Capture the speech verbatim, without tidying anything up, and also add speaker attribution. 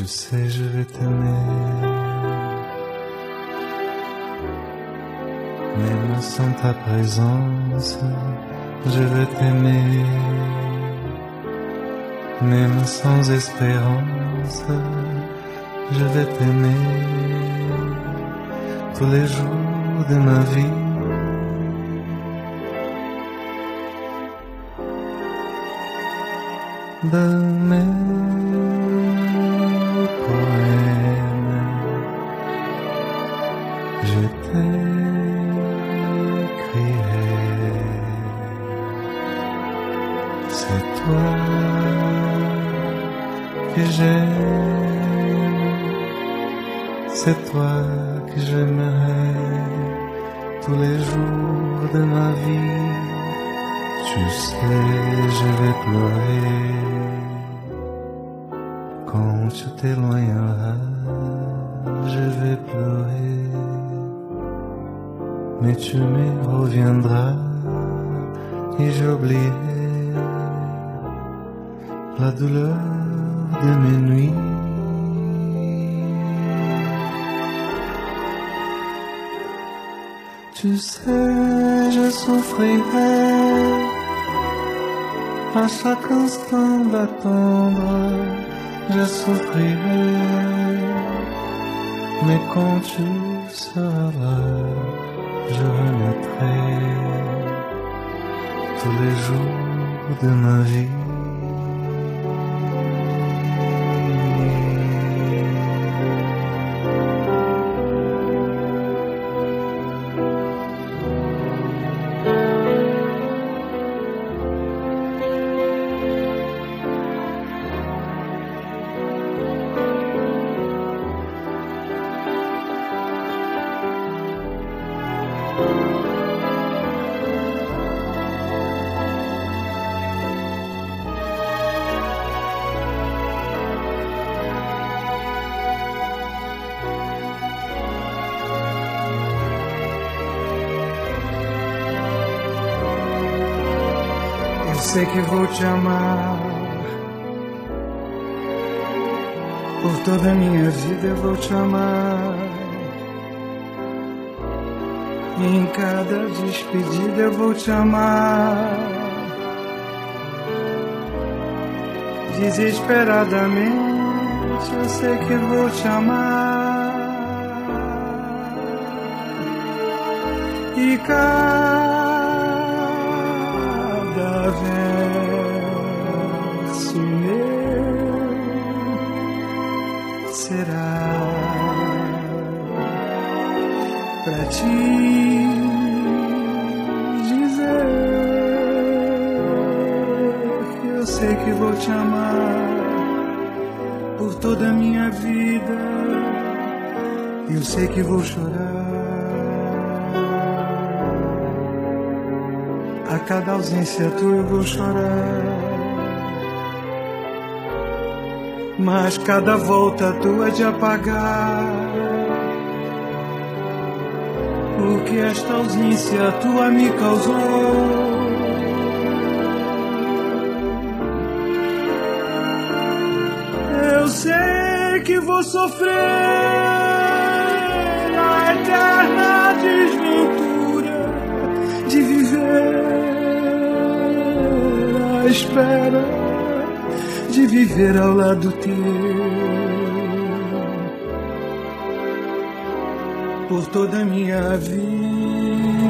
Speaker 1: Tu sais, je vais t'aimer, même sans ta présence, je vais t'aimer, même sans espérance, je vais t'aimer, tous les jours de ma vie. De mes poèmes, je t'écrirai. C'est toi que j'aime, c'est toi que j'aimerai tous les jours de ma vie. Tu sais, je vais pleurer quand tu t'éloigneras, je vais pleurer, mais tu me reviendras et j'oublierai la douleur de mes nuits. Tu sais, je souffrirai à chaque instant d'attendre, je souffrirai, mais quand tu seras là, je renaîtrai tous les jours de ma vie.
Speaker 2: Sei que vou te amar por toda a minha vida, eu vou te amar. E em cada despedida eu vou te amar. Desesperadamente eu sei que vou te amar. E cada verso meu será pra te dizer que eu sei que vou te amar por toda a minha vida. Eu sei que vou chorar a cada ausência tua, eu vou chorar, mas cada volta tua de apagar o que esta ausência tua me causou. Eu sei que vou sofrer a eterna desventura de viver à espera, de viver ao lado teu por toda a minha vida.